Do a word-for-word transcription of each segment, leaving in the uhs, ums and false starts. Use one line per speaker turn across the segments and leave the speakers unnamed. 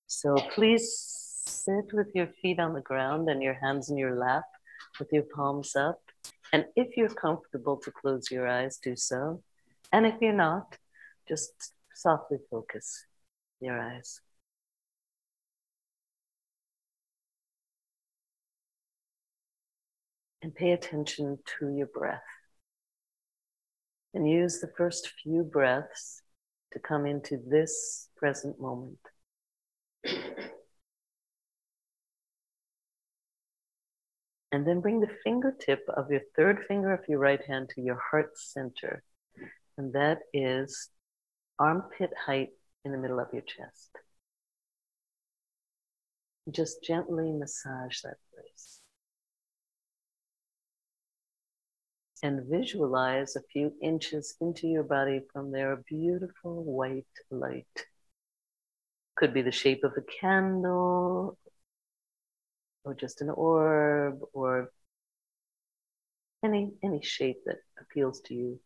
So please sit with your feet on the ground and your hands in your lap with your palms up. And if you're comfortable to close your eyes, do so. And if you're not, just softly focus your eyes. And pay attention to your breath. And use the first few breaths to come into this present moment. And then bring the fingertip of your third finger of your right hand to your heart center. And that is armpit height in the middle of your chest. Just gently massage that place. And visualize a few inches into your body from there a beautiful white light. Could be the shape of a candle, or just an orb, or any, any shape that appeals to you.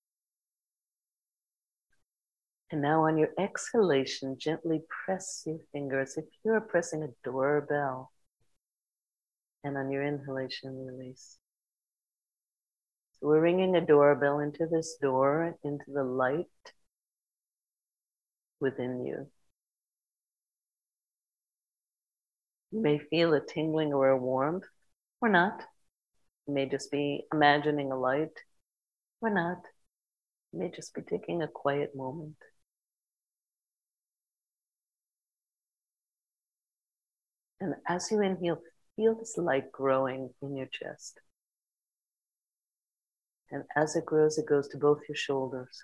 And now on your exhalation, gently press your fingers if you're pressing a doorbell. And on your inhalation, release. So we're ringing a doorbell into this door, into the light within you. You may feel a tingling or a warmth, or not. You may just be imagining a light, or not. You may just be taking a quiet moment. And as you inhale, feel this light growing in your chest. And as it grows, it goes to both your shoulders.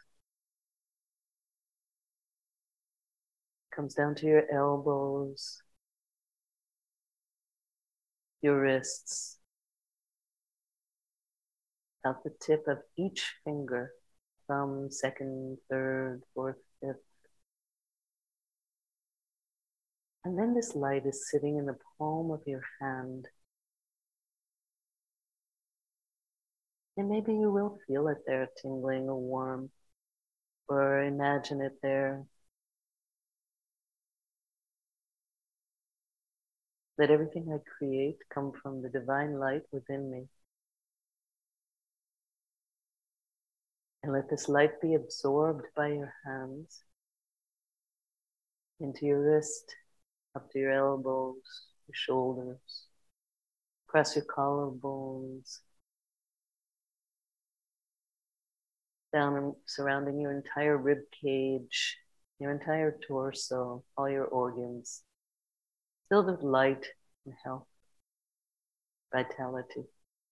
Comes down to your elbows, your wrists, out the tip of each finger, thumb, second, third, fourth, fifth. And then this light is sitting in the palm of your hand. And maybe you will feel it there, tingling or warm, or imagine it there. Let everything I create come from the divine light within me. And let this light be absorbed by your hands into your wrist, up to your elbows, your shoulders, across your collarbones, down and surrounding your entire rib cage, your entire torso, all your organs, filled with light and health, vitality,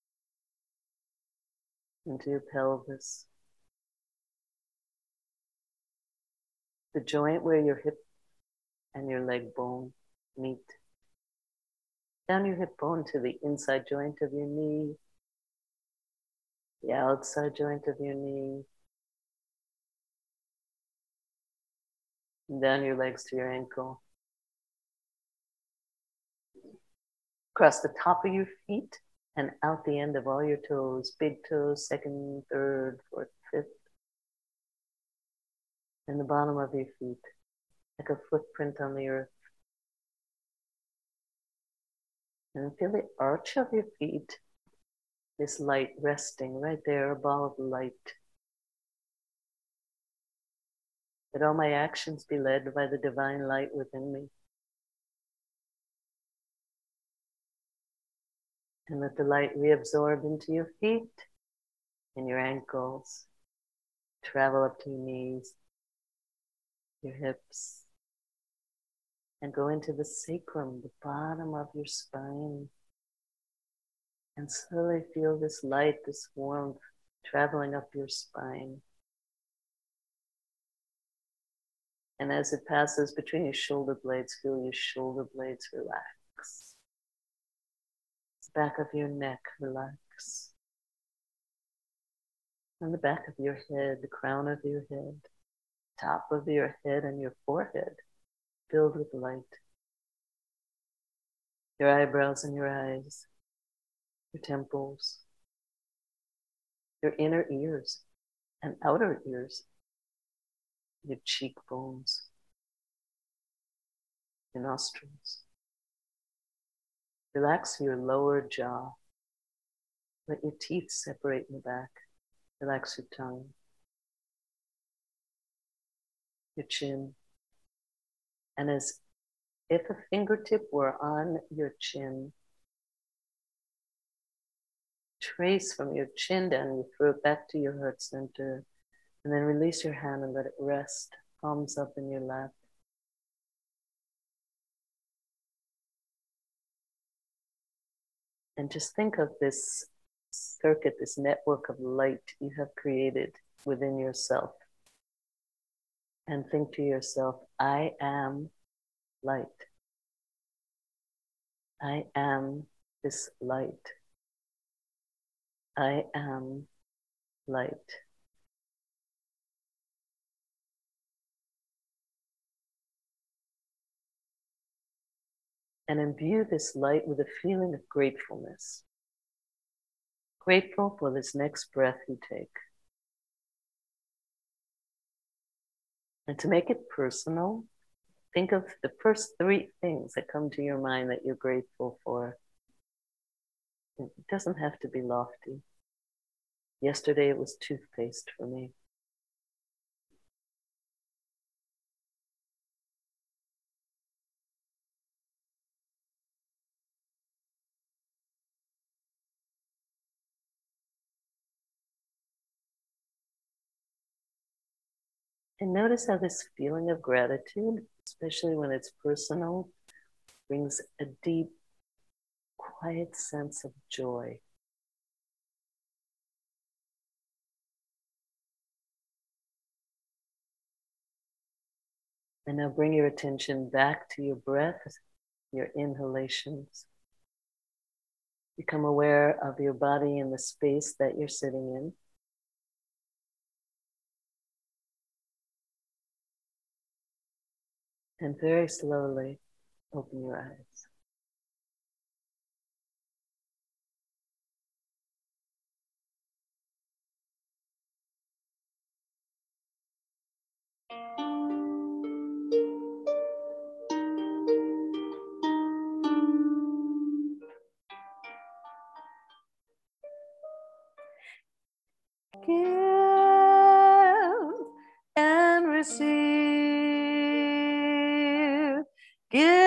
into your pelvis, the joint where your hip and your leg bone meet, down your hip bone to the inside joint of your knee, the outside joint of your knee, and down your legs to your ankle, across the top of your feet and out the end of all your toes, big toes, second, third, fourth, fifth, and the bottom of your feet, like a footprint on the earth. And feel the arch of your feet, this light resting right there, a ball of light. Let all my actions be led by the divine light within me. And let the light reabsorb into your feet and your ankles, travel up to your knees, your hips, and go into the sacrum, the bottom of your spine. And slowly feel this light, this warmth traveling up your spine. And as it passes between your shoulder blades, feel your shoulder blades relax. The back of your neck relax. And the back of your head, the crown of your head, top of your head and your forehead filled with light. Your eyebrows and your eyes, your temples, your inner ears and outer ears, your cheekbones, your nostrils. Relax your lower jaw. Let your teeth separate in the back. Relax your tongue, your chin. And as if a fingertip were on your chin, trace from your chin down your throat back to your heart center, and then release your hand and let it rest, palms up in your lap. And just think of this circuit, this network of light you have created within yourself. And think to yourself, I am light. I am this light. I am light. And imbue this light with a feeling of gratefulness. Grateful for this next breath you take. And to make it personal, think of the first three things that come to your mind that you're grateful for. It doesn't have to be lofty. Yesterday it was toothpaste for me. And notice how this feeling of gratitude, especially when it's personal, brings a deep, quiet sense of joy. And now bring your attention back to your breath, your inhalations. Become aware of your body and the space that you're sitting in. And very slowly open your eyes. Give and receive. Give